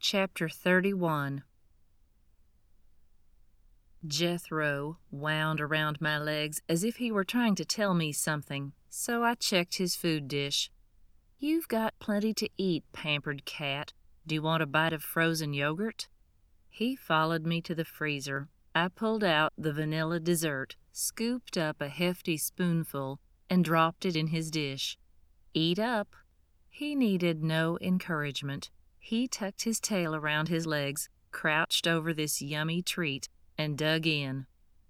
Chapter 31. Jethro wound around my legs as if he were trying to tell me something, so I checked his food dish. "You've got plenty to eat, pampered cat. Do you want a bite of frozen yogurt?" He followed me to the freezer. I pulled out the vanilla dessert, scooped up a hefty spoonful, and dropped it in his dish. "Eat up." He needed no encouragement. He tucked his tail around his legs, crouched over this yummy treat, and dug in.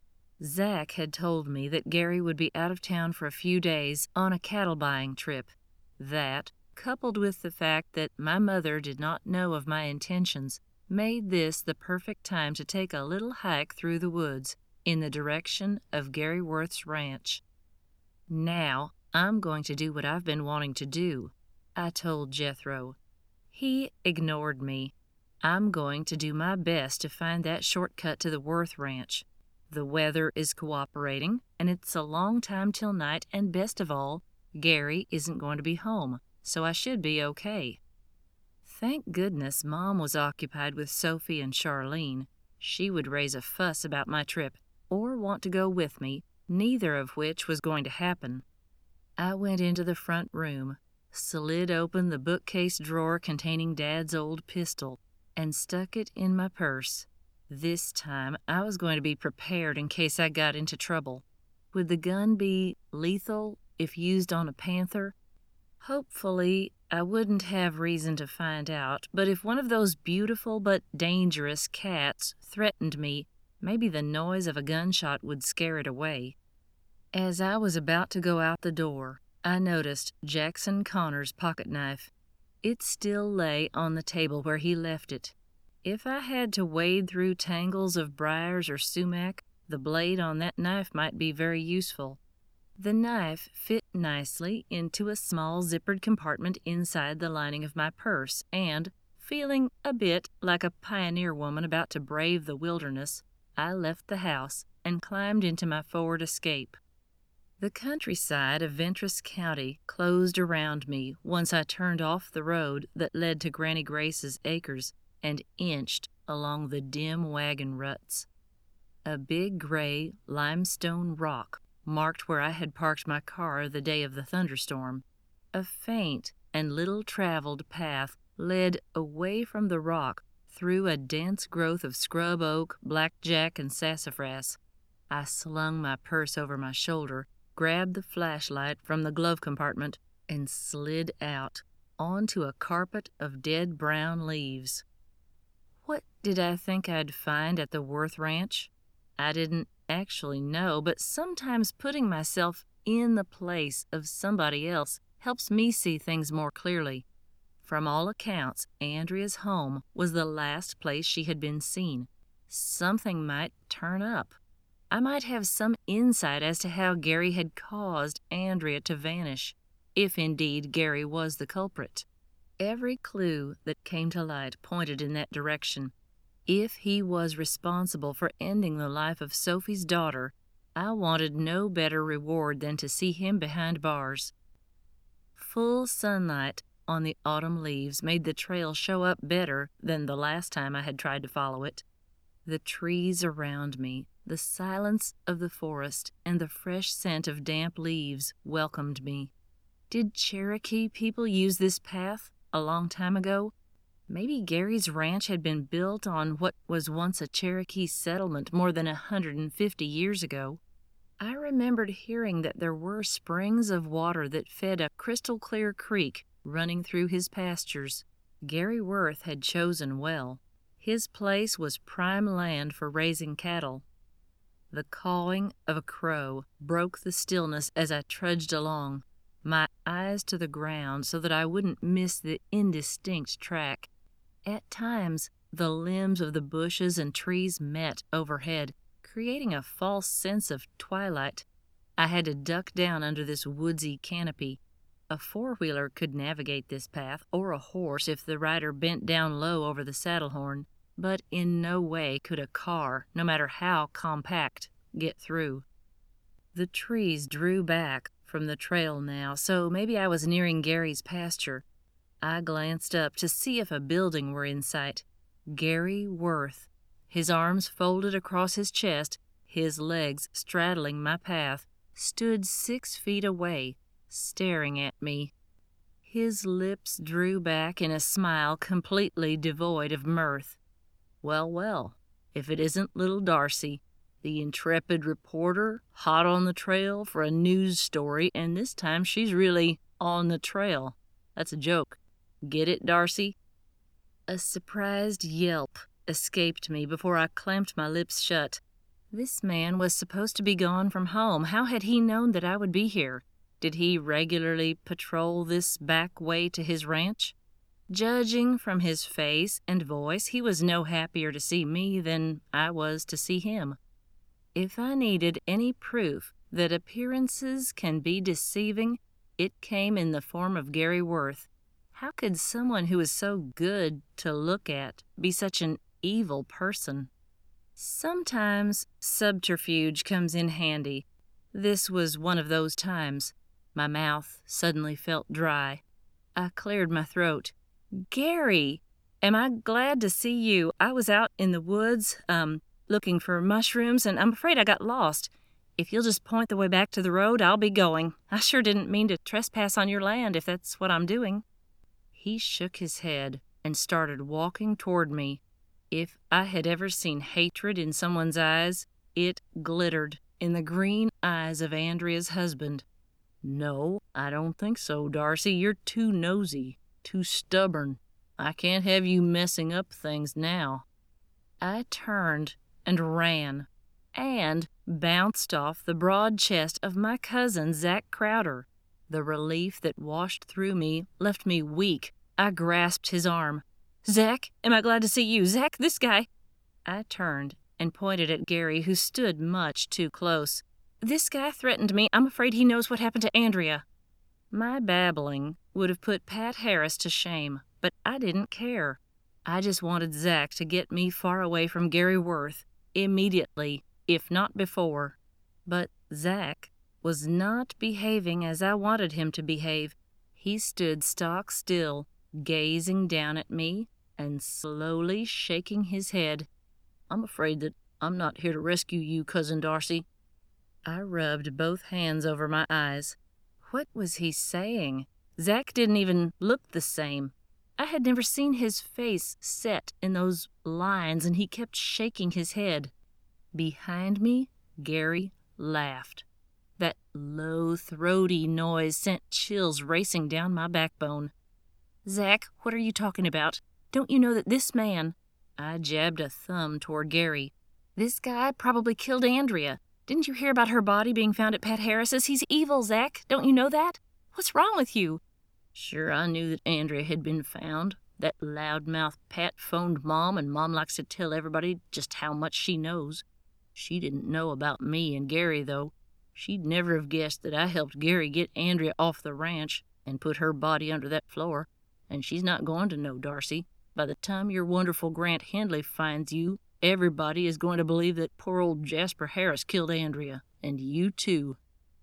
Zach had told me that Gary would be out of town for a few days on a cattle buying trip. That, coupled with the fact that my mother did not know of my intentions, made this the perfect time to take a little hike through the woods in the direction of Gary Worth's ranch. "Now, I'm going to do what I've been wanting to do," I told Jethro. He ignored me. "I'm going to do my best to find that shortcut to the Worth Ranch. The weather is cooperating, and it's a long time till night, and best of all, Gary isn't going to be home, so I should be okay." Thank goodness Mom was occupied with Sophie and Charlene. She would raise a fuss about my trip, or want to go with me, neither of which was going to happen. I went into the front room, slid open the bookcase drawer containing Dad's old pistol, and stuck it in my purse. This time I was going to be prepared in case I got into trouble. Would the gun be lethal if used on a panther? Hopefully, I wouldn't have reason to find out, but if one of those beautiful but dangerous cats threatened me, maybe the noise of a gunshot would scare it away. As I was about to go out the door, I noticed Jackson Connor's pocketknife. It still lay on the table where he left it. If I had to wade through tangles of briars or sumac, the blade on that knife might be very useful. The knife fit nicely into a small zippered compartment inside the lining of my purse, and, feeling a bit like a pioneer woman about to brave the wilderness, I left the house and climbed into my Ford Escape. The countryside of Ventress County closed around me once I turned off the road that led to Granny Grace's acres and inched along the dim wagon ruts. A big gray limestone rock marked where I had parked my car the day of the thunderstorm. A faint and little-traveled path led away from the rock through a dense growth of scrub oak, blackjack, and sassafras. I slung my purse over my shoulder, grabbed the flashlight from the glove compartment, and slid out onto a carpet of dead brown leaves. What did I think I'd find at the Worth Ranch? I didn't actually know, but sometimes putting myself in the place of somebody else helps me see things more clearly. From all accounts, Andrea's home was the last place she had been seen. Something might turn up. I might have some insight as to how Gary had caused Andrea to vanish, if indeed Gary was the culprit. Every clue that came to light pointed in that direction. If he was responsible for ending the life of Sophie's daughter, I wanted no better reward than to see him behind bars. Full sunlight on the autumn leaves made the trail show up better than the last time I had tried to follow it. The trees around me, the silence of the forest, and the fresh scent of damp leaves welcomed me. Did Cherokee people use this path a long time ago? Maybe Gary's ranch had been built on what was once a Cherokee settlement more than 150 years ago. I remembered hearing that there were springs of water that fed a crystal-clear creek running through his pastures. Gary Worth had chosen well. His place was prime land for raising cattle. The cawing of a crow broke the stillness as I trudged along, my eyes to the ground so that I wouldn't miss the indistinct track. At times, the limbs of the bushes and trees met overhead, creating a false sense of twilight. I had to duck down under this woodsy canopy. A four-wheeler could navigate this path, or a horse if the rider bent down low over the saddle horn, but in no way could a car, no matter how compact, get through. The trees drew back from the trail now, so maybe I was nearing Gary's pasture. I glanced up to see if a building were in sight. Gary Worth, his arms folded across his chest, his legs straddling my path, stood 6 feet away, staring at me. His lips drew back in a smile completely devoid of mirth. Well, well, if it isn't little Darcy, the intrepid reporter, hot on the trail for a news story, and this time she's really on the trail. That's a joke. Get it, Darcy? A surprised yelp escaped me before I clamped my lips shut. This man was supposed to be gone from home. How had he known that I would be here? Did he regularly patrol this back way to his ranch? Judging from his face and voice, he was no happier to see me than I was to see him. If I needed any proof that appearances can be deceiving, it came in the form of Gary Worth. How could someone who is so good to look at be such an evil person? Sometimes subterfuge comes in handy. This was one of those times. My mouth suddenly felt dry. I cleared my throat. Gary, am I glad to see you? I was out in the woods, looking for mushrooms, and I'm afraid I got lost. If you'll just point the way back to the road, I'll be going. I sure didn't mean to trespass on your land if that's what I'm doing. He shook his head and started walking toward me. If I had ever seen hatred in someone's eyes, it glittered in the green eyes of Andrea's husband. No, I don't think so, Darcy. You're too nosy, too stubborn. I can't have you messing up things now. I turned and ran, and bounced off the broad chest of my cousin, Zach Crowder. The relief that washed through me left me weak. I grasped his arm. Zach, am I glad to see you? Zach, this guy. I turned and pointed at Gary, who stood much too close. This guy threatened me. I'm afraid he knows what happened to Andrea. My babbling would have put Pat Harris to shame, but I didn't care. I just wanted Zach to get me far away from Gary Worth, immediately, if not before. But Zach was not behaving as I wanted him to behave. He stood stock still, gazing down at me and slowly shaking his head. I'm afraid that I'm not here to rescue you, Cousin Darcy. I rubbed both hands over my eyes. What was he saying? Zach didn't even look the same. I had never seen his face set in those lines, and he kept shaking his head. Behind me, Gary laughed. That low, throaty noise sent chills racing down my backbone. Zach, what are you talking about? Don't you know that this man— I jabbed a thumb toward Gary. This guy probably killed Andrea. Didn't you hear about her body being found at Pat Harris's? He's evil, Zach. Don't you know that? What's wrong with you? Sure, I knew that Andrea had been found. That loudmouth Pat phoned Mom, and Mom likes to tell everybody just how much she knows. She didn't know about me and Gary, though. She'd never have guessed that I helped Gary get Andrea off the ranch and put her body under that floor. And she's not going to know, Darcy. By the time your wonderful Grant Hindley finds you, everybody is going to believe that poor old Jasper Harris killed Andrea, and you too.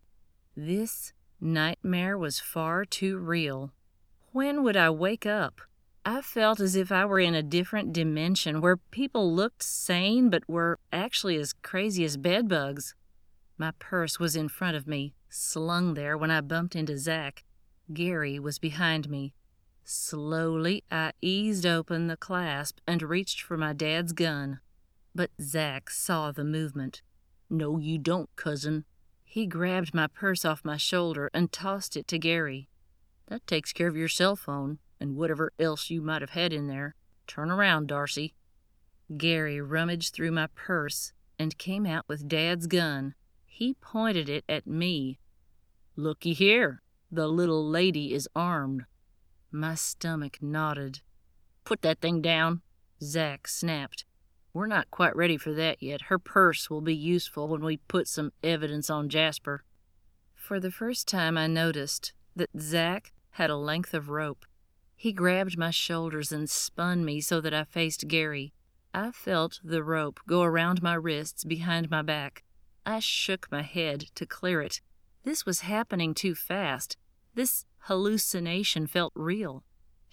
This nightmare was far too real. When would I wake up? I felt as if I were in a different dimension where people looked sane but were actually as crazy as bedbugs. My purse was in front of me, slung there when I bumped into Zach. Gary was behind me. Slowly, I eased open the clasp and reached for my dad's gun. But Zach saw the movement. No, you don't, cousin. He grabbed my purse off my shoulder and tossed it to Gary. That takes care of your cell phone and whatever else you might have had in there. Turn around, Darcy. Gary rummaged through my purse and came out with Dad's gun. He pointed it at me. Looky here, the little lady is armed. My stomach knotted. Put that thing down, Zach snapped. We're not quite ready for that yet. Her purse will be useful when we put some evidence on Jasper. For the first time, I noticed that Zach had a length of rope. He grabbed my shoulders and spun me so that I faced Gary. I felt the rope go around my wrists behind my back. I shook my head to clear it. This was happening too fast. This hallucination felt real.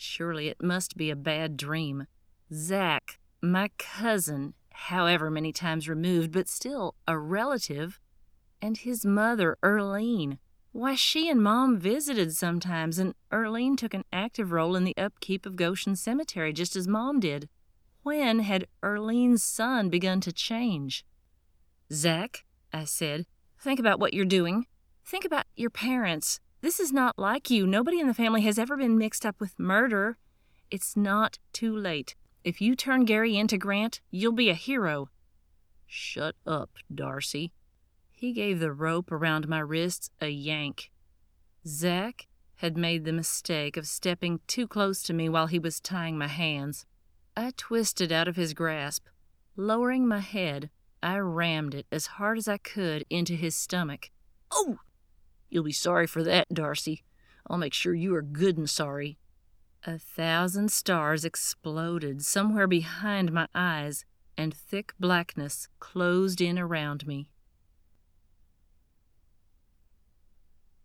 Surely it must be a bad dream. Zach, my cousin, however many times removed, but still a relative, and his mother, Earlene. Why, she and Mom visited sometimes, and Earlene took an active role in the upkeep of Goshen Cemetery, just as Mom did. When had Earlene's son begun to change? Zach, I said, think about what you're doing. Think about your parents. This is not like you. Nobody in the family has ever been mixed up with murder. It's not too late. If you turn Gary into Grant, you'll be a hero. Shut up, Darcy. He gave the rope around my wrists a yank. Zach had made the mistake of stepping too close to me while he was tying my hands. I twisted out of his grasp. Lowering my head, I rammed it as hard as I could into his stomach. Oh! You'll be sorry for that, Darcy. I'll make sure you are good and sorry. 1,000 stars exploded somewhere behind my eyes, and thick blackness closed in around me.